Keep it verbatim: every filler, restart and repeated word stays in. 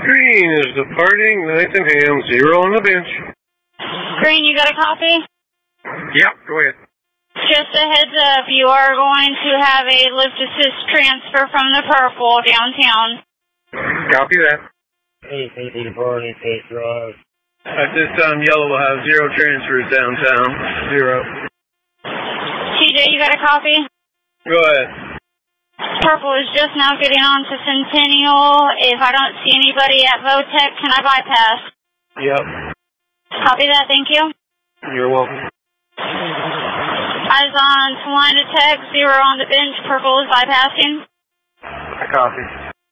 Green is departing, ninth and Ham, zero on the bench. Green, you got a copy? Yep, go ahead. Just a heads up, you are going to have a lift assist transfer from the purple downtown. Copy that. Anything departing, State Drive. At this time, yellow will have zero transfers downtown. Zero. T J, you got a copy? Go ahead. Purple is just now getting on to Centennial. If I don't see anybody at Votech, can I bypass? Yep. Copy that, thank you. You're welcome. Eyes on Salina Tech, zero on the bench. Purple is bypassing. I copy.